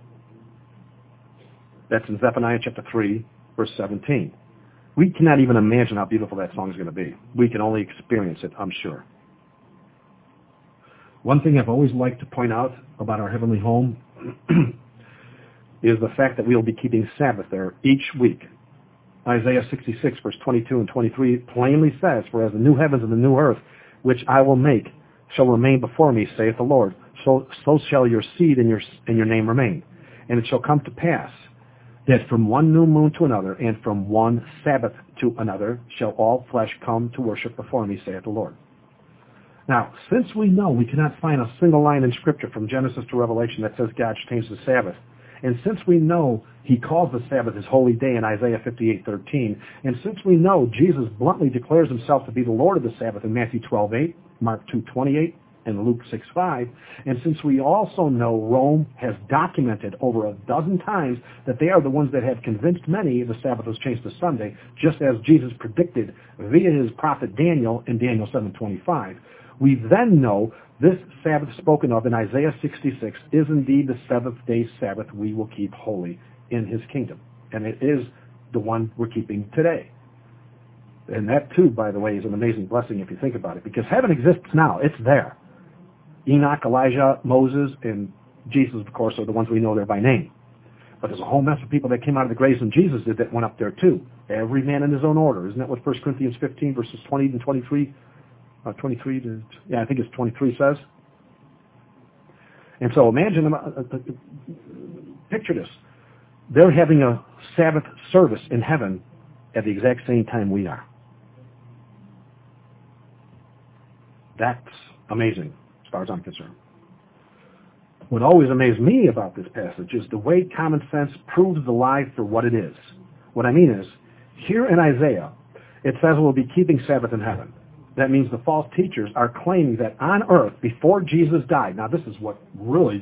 That's in Zephaniah chapter 3, verse 17. We cannot even imagine how beautiful that song is going to be. We can only experience it, I'm sure. One thing I've always liked to point out about our heavenly home is the fact that we'll be keeping Sabbath there each week. Isaiah 66, verse 22 and 23 plainly says, for as the new heavens and the new earth, which I will make, shall remain before me, saith the Lord, so shall your seed and your name remain. And it shall come to pass that from one new moon to another, and from one Sabbath to another, shall all flesh come to worship before me, saith the Lord. Now, since we know we cannot find a single line in Scripture from Genesis to Revelation that says God changed the Sabbath, And since we know he calls the Sabbath his holy day in Isaiah 58:13, and since we know Jesus bluntly declares himself to be the Lord of the Sabbath in Matthew 12:8, Mark 2:28, and Luke 6:5, and since we also know Rome has documented over a dozen times that they are the ones that have convinced many the Sabbath was changed to Sunday, just as Jesus predicted via his prophet Daniel in Daniel 7:25, we then know this Sabbath spoken of in Isaiah 66 is indeed the seventh-day Sabbath we will keep holy in his kingdom. And it is the one we're keeping today. And that, too, by the way, is an amazing blessing if you think about it, because heaven exists now. It's there. Enoch, Elijah, Moses, and Jesus, of course, are the ones we know there by name. But there's a whole mess of people that came out of the graves and Jesus did that went up there, too. Every man in his own order. Isn't that what 1 Corinthians 15, verses 20 and 23 I think it's 23 says. And so imagine, picture this. They're having a Sabbath service in heaven at the exact same time we are. That's amazing, as far as I'm concerned. What always amazed me about this passage is the way common sense proves the lie for what it is. What I mean is, here in Isaiah, it says we'll be keeping Sabbath in heaven. That means the false teachers are claiming that on earth, before Jesus died, now this is what really,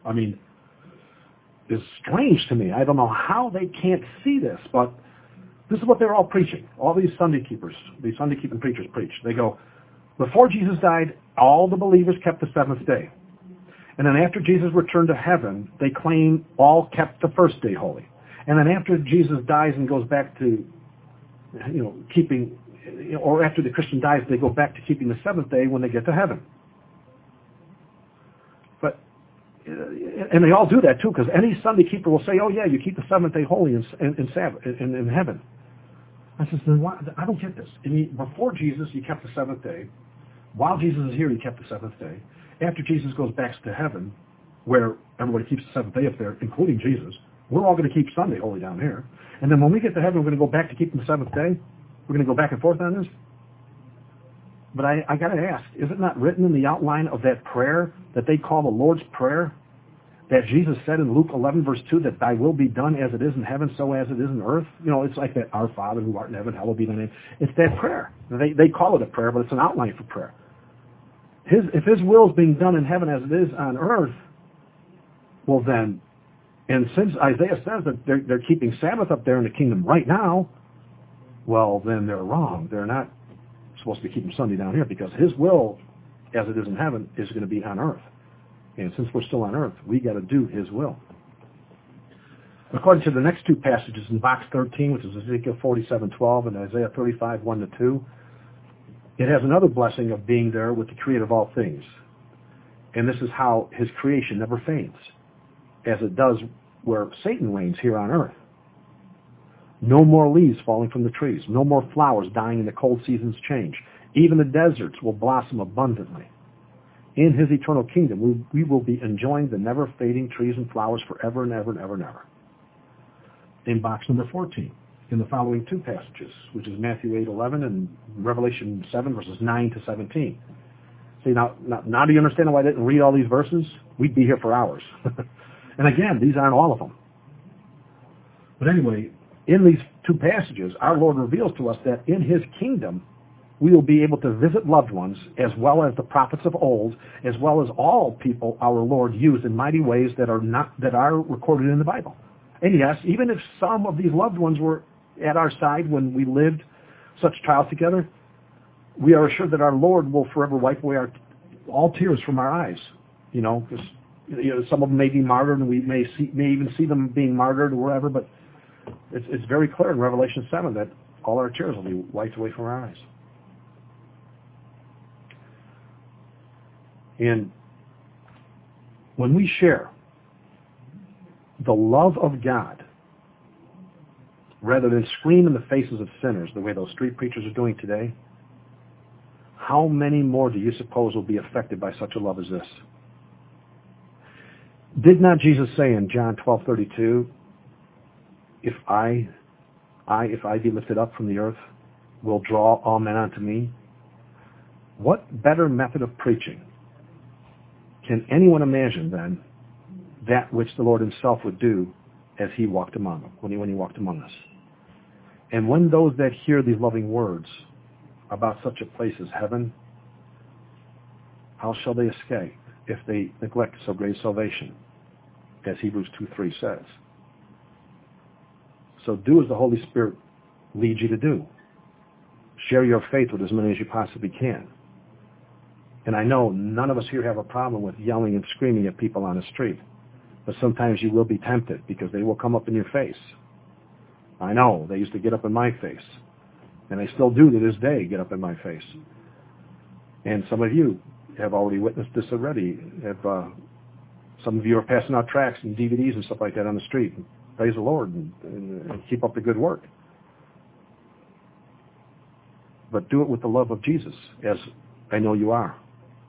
is strange to me. I don't know how they can't see this, but this is what they're all preaching. All these Sunday keeping preachers preach. They go, before Jesus died, all the believers kept the seventh day. And then after Jesus returned to heaven, they claim all kept the first day holy. And then after Jesus dies and goes back to, keeping, or after the Christian dies, they go back to keeping the seventh day when they get to heaven. And they all do that too, because any Sunday keeper will say, oh yeah, you keep the seventh day holy in heaven. I said, then why? I don't get this. Before Jesus, you kept the seventh day. While Jesus is here, he kept the seventh day. After Jesus goes back to heaven, where everybody keeps the seventh day up there, including Jesus, we're all going to keep Sunday holy down here. And then when we get to heaven, we're going to go back to keeping the seventh day. We're going to go back and forth on this. But I got to ask, is it not written in the outline of that prayer that they call the Lord's Prayer, that Jesus said in Luke 11, verse 2, that thy will be done as it is in heaven, so as it is in earth? It's like that, our Father who art in heaven, hallowed be thy name. It's that prayer. They call it a prayer, but it's an outline for prayer. If his will is being done in heaven as it is on earth, well then, and since Isaiah says that they're keeping Sabbath up there in the kingdom right now, well then they're wrong. They're not supposed to be keeping Sunday down here, because his will, as it is in heaven, is going to be on earth. And since we're still on earth, we got to do his will. According to the next two passages in box 13, which is Ezekiel 47:12 and Isaiah 35, 1-2, it has another blessing of being there with the creator of all things. And this is how his creation never fades, as it does where Satan reigns here on earth. No more leaves falling from the trees. No more flowers dying in the cold season's change. Even the deserts will blossom abundantly. In his eternal kingdom, we will be enjoying the never-fading trees and flowers forever and ever and ever and ever. In box number 14, in the following two passages, which is Matthew 8:11 and Revelation 7, verses 9-17. See, now do you understand why I didn't read all these verses? We'd be here for hours. And again, these aren't all of them. But anyway, in these two passages, our Lord reveals to us that in his kingdom, we will be able to visit loved ones, as well as the prophets of old, as well as all people our Lord used in mighty ways that are recorded in the Bible. And yes, even if some of these loved ones were at our side when we lived such trials together, we are assured that our Lord will forever wipe away all tears from our eyes. Because some of them may be martyred, and we may even see them being martyred or whatever, but it's very clear in Revelation 7 that all our tears will be wiped away from our eyes. And when we share the love of God, rather than scream in the faces of sinners the way those street preachers are doing today, how many more do you suppose will be affected by such a love as this? Did not Jesus say in John 12:32, if I be lifted up from the earth, will draw all men unto me? What better method of preaching can anyone imagine then that which the Lord himself would do as he walked among them, when he walked among us. And when those that hear these loving words about such a place as heaven, how shall they escape if they neglect so great salvation, as Hebrews 2:3 says? So do as the Holy Spirit leads you to do. Share your faith with as many as you possibly can. And I know none of us here have a problem with yelling and screaming at people on the street, but sometimes you will be tempted because they will come up in your face. I know, they used to get up in my face, and they still do to this day get up in my face. And some of you have already witnessed this already. Some of you are passing out tracts and DVDs and stuff like that on the street. Praise the Lord and keep up the good work. But do it with the love of Jesus, as I know you are.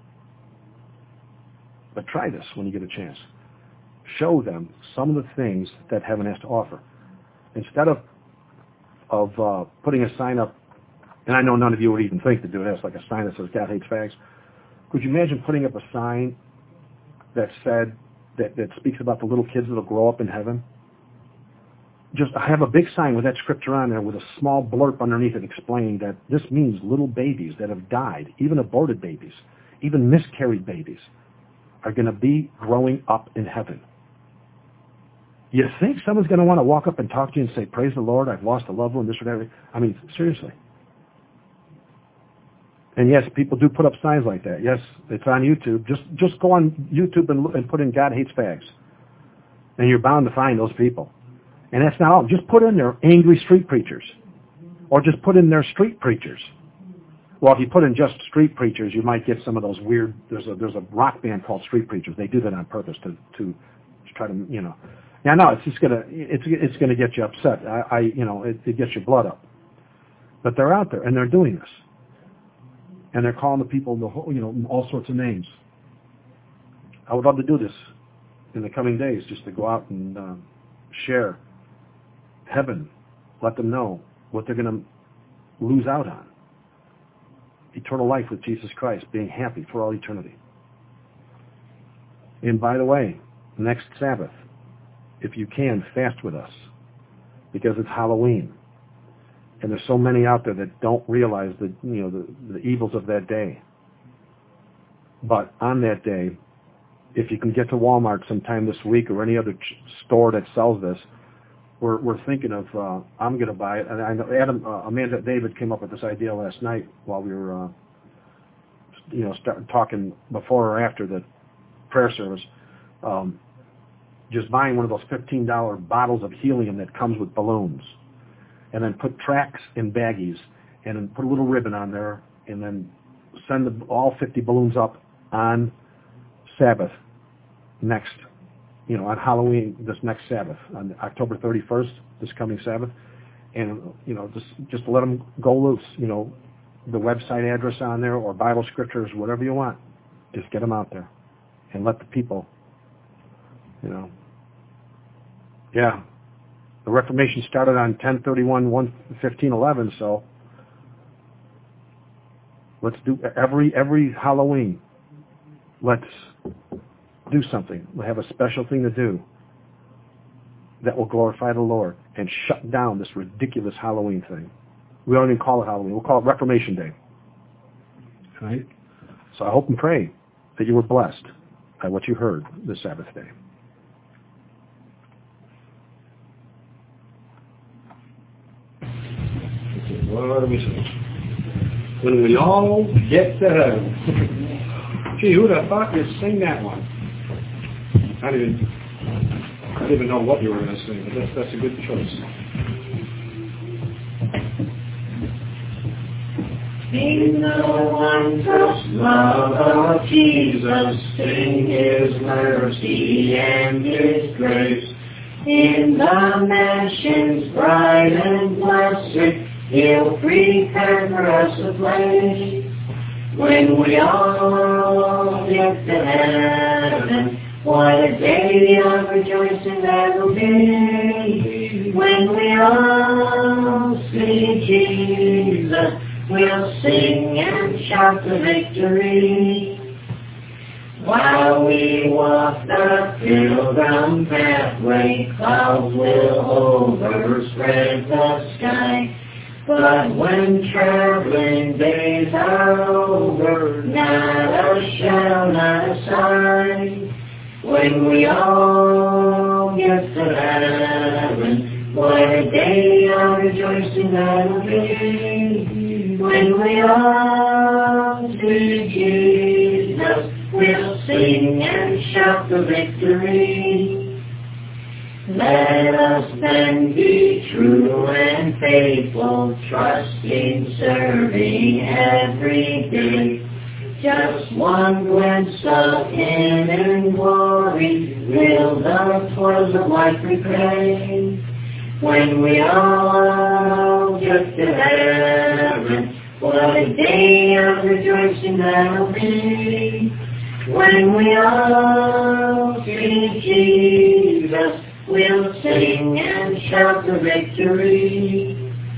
But try this when you get a chance. Show them some of the things that heaven has to offer. Instead of putting a sign up, and I know none of you would even think to do this, like a sign that says God hates fags. Could you imagine putting up a sign that said, that speaks about the little kids that will grow up in heaven? Just have a big sign with that scripture on there with a small blurb underneath it explaining that this means little babies that have died, even aborted babies, even miscarried babies, are going to be growing up in heaven. You think someone's going to want to walk up and talk to you and say, praise the Lord, I've lost a loved one, this or that? I mean, seriously. And yes, people do put up signs like that. Yes, it's on YouTube. Just go on YouTube and put in God hates fags. And you're bound to find those people. And that's not all. Just put in there angry street preachers. Or just put in there street preachers. Well, if you put in just street preachers, you might get some of those weird, there's a rock band called Street Preachers. They do that on purpose to try to, you know. Yeah, no, it's just it's gonna get you upset. It gets your blood up. But they're out there and they're doing this. And they're calling the people all sorts of names. I would love to do this in the coming days, just to go out and share heaven, let them know what they're going to lose out on. Eternal life with Jesus Christ, being happy for all eternity. And by the way, next Sabbath, if you can, fast with us, because it's Halloween. And there's so many out there that don't realize the evils of that day. But on that day, if you can get to Walmart sometime this week or any other store that sells this, we're thinking of, I'm going to buy it. And I know Amanda David came up with this idea last night while we were, talking before or after the prayer service. Just buying one of those $15 bottles of helium that comes with balloons. And then put tracks in baggies, and then put a little ribbon on there, and then send all 50 balloons up on Sabbath next, on Halloween, this next Sabbath, on October 31st, this coming Sabbath, and, just to let them go loose, the website address on there, or Bible scriptures, whatever you want, just get them out there, and let the people, yeah. The Reformation started on 10/31/1511, so let's do every Halloween. Let's do something. We'll have a special thing to do that will glorify the Lord and shut down this ridiculous Halloween thing. We don't even call it Halloween. We'll call it Reformation Day. All right? So I hope and pray that you were blessed by what you heard this Sabbath day. What do we say? When we all get to heaven. Gee, who'd have thought you'd sing that one? I didn't even know what you were going to sing, but that's a good choice. In the wondrous love of Jesus, sing His mercy and His grace. In the mansions bright and blessed, He'll prepare for us a place. When we all get to heaven, what a day of rejoicing that will be. When we all see Jesus, we'll sing and shout the victory. While we walk the pilgrim pathway, clouds will overspread the sky. But when traveling days are over, not a shadow, not a sign. When we all get to heaven, what a day of rejoicing that'll be. When we all see Jesus, we'll sing and shout the victory. Let us then be true and faithful, trusting, serving every day. Just one glimpse of Him in glory will the toils of life repay. When we all get to heaven, what a day of rejoicing that'll be. When we all see Jesus, we'll sing and shout the victory.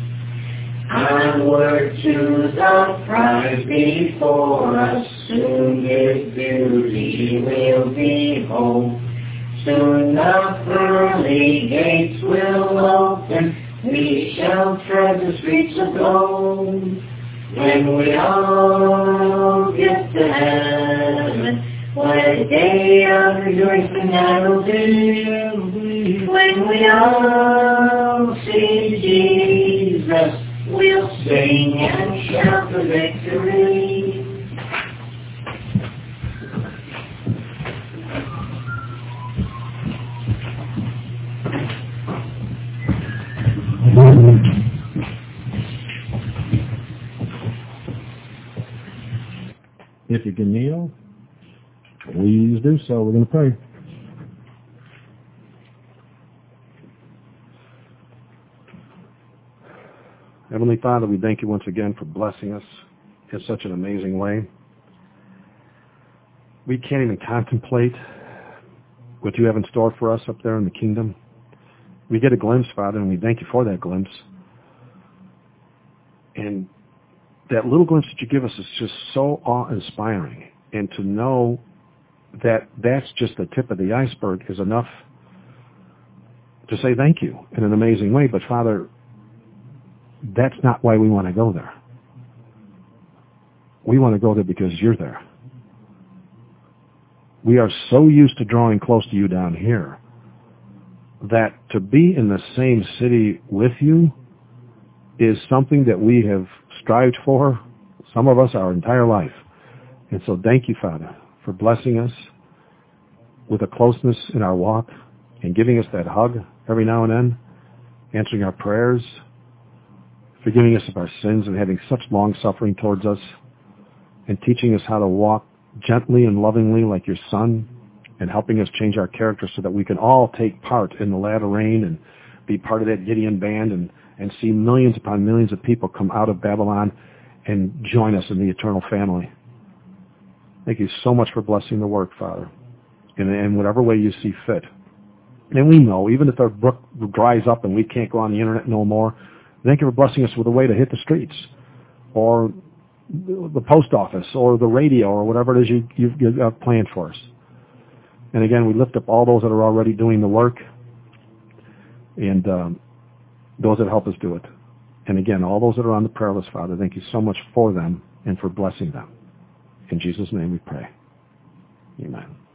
Onward to the prize before us, soon His beauty we'll behold. Soon the pearly gates will open, we shall tread the streets of gold. When we all get to heaven, what a day of rejoicing that'll be. When we all see Jesus, we'll sing and shout the victory. If you can kneel, please do so. We're going to pray. Heavenly Father, we thank you once again for blessing us in such an amazing way. We can't even contemplate what you have in store for us up there in the kingdom. We get a glimpse, Father, and we thank you for that glimpse. And that little glimpse that you give us is just so awe-inspiring. And to know that that's just the tip of the iceberg is enough to say thank you in an amazing way. But, Father, that's not why we want to go there. We want to go there because you're there. We are so used to drawing close to you down here that to be in the same city with you is something that we have strived for, some of us, our entire life. And so thank you, Father, for blessing us with a closeness in our walk and giving us that hug every now and then, answering our prayers, forgiving us of our sins and having such long suffering towards us, and teaching us how to walk gently and lovingly like your Son, and helping us change our character so that we can all take part in the latter rain and be part of that Gideon band and see millions upon millions of people come out of Babylon and join us in the eternal family. Thank you so much for blessing the work, Father, in whatever way you see fit. And we know, even if our brook dries up and we can't go on the internet no more, thank you for blessing us with a way to hit the streets or the post office or the radio or whatever it is you've got planned for us. And again, we lift up all those that are already doing the work and those that help us do it. And again, all those that are on the prayer list, Father, thank you so much for them and for blessing them. In Jesus' name we pray. Amen.